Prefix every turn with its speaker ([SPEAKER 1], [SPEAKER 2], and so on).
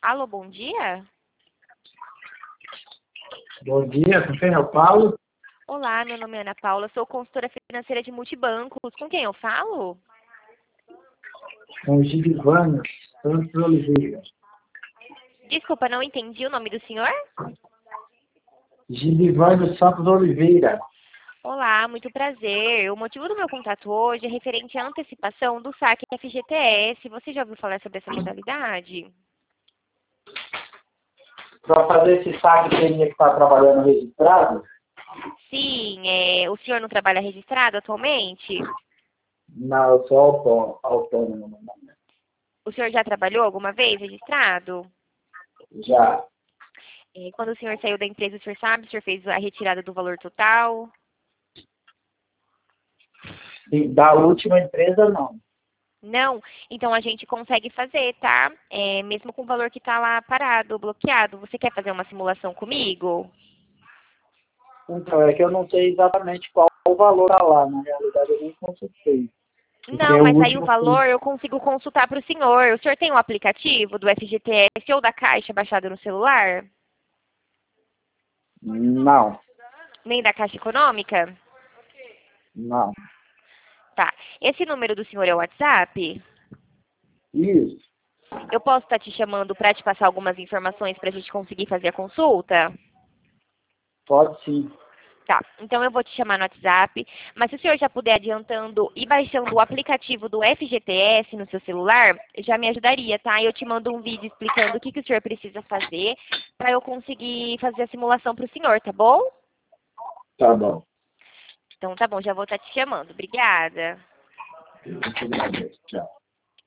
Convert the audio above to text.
[SPEAKER 1] Alô, bom dia?
[SPEAKER 2] Bom dia, com quem eu falo?
[SPEAKER 1] Olá, meu nome é Ana Paula, sou consultora financeira de multibancos. Com quem eu falo?
[SPEAKER 2] Com o Gilivano Santos Oliveira.
[SPEAKER 1] Desculpa, não entendi o nome do senhor?
[SPEAKER 2] Gilivano Santos Oliveira.
[SPEAKER 1] Olá, muito prazer. O motivo do meu contato hoje é referente à antecipação do saque FGTS. Você já ouviu falar sobre essa modalidade?
[SPEAKER 2] Para fazer esse saque, teria que estar trabalhando registrado?
[SPEAKER 1] Sim, o senhor não trabalha registrado atualmente?
[SPEAKER 2] Não, eu sou autônomo no momento.
[SPEAKER 1] O senhor já trabalhou alguma vez registrado?
[SPEAKER 2] Já.
[SPEAKER 1] Quando o senhor saiu da empresa, o senhor sabe? O senhor fez a retirada do valor total?
[SPEAKER 2] E da última empresa, não.
[SPEAKER 1] Não? Então a gente consegue fazer, tá? Mesmo com o valor que está lá parado, bloqueado. Você quer fazer uma simulação comigo?
[SPEAKER 2] Então, é que eu não sei exatamente qual o valor tá lá. Na realidade, eu nem consultei. Porque
[SPEAKER 1] Não,
[SPEAKER 2] o
[SPEAKER 1] mas aí o
[SPEAKER 2] último foi...
[SPEAKER 1] valor eu consigo consultar para o senhor. O senhor tem o aplicativo do FGTS ou da Caixa baixado no celular?
[SPEAKER 2] Não,
[SPEAKER 1] Nem da Caixa Econômica?
[SPEAKER 2] não.
[SPEAKER 1] Tá. Esse número do senhor é o WhatsApp?
[SPEAKER 2] Isso,
[SPEAKER 1] Eu posso estar te chamando para te passar algumas informações para a gente conseguir fazer a consulta?
[SPEAKER 2] pode sim.
[SPEAKER 1] Tá, então eu vou te chamar no WhatsApp, mas se o senhor já puder adiantando e baixando o aplicativo do FGTS no seu celular, já me ajudaria, tá? Eu te mando um vídeo explicando o que o senhor precisa fazer para eu conseguir fazer a simulação para o senhor, tá bom?
[SPEAKER 2] Tá bom.
[SPEAKER 1] Então tá bom, já vou estar te chamando. Obrigada.
[SPEAKER 2] Eu te agradeço. Tchau.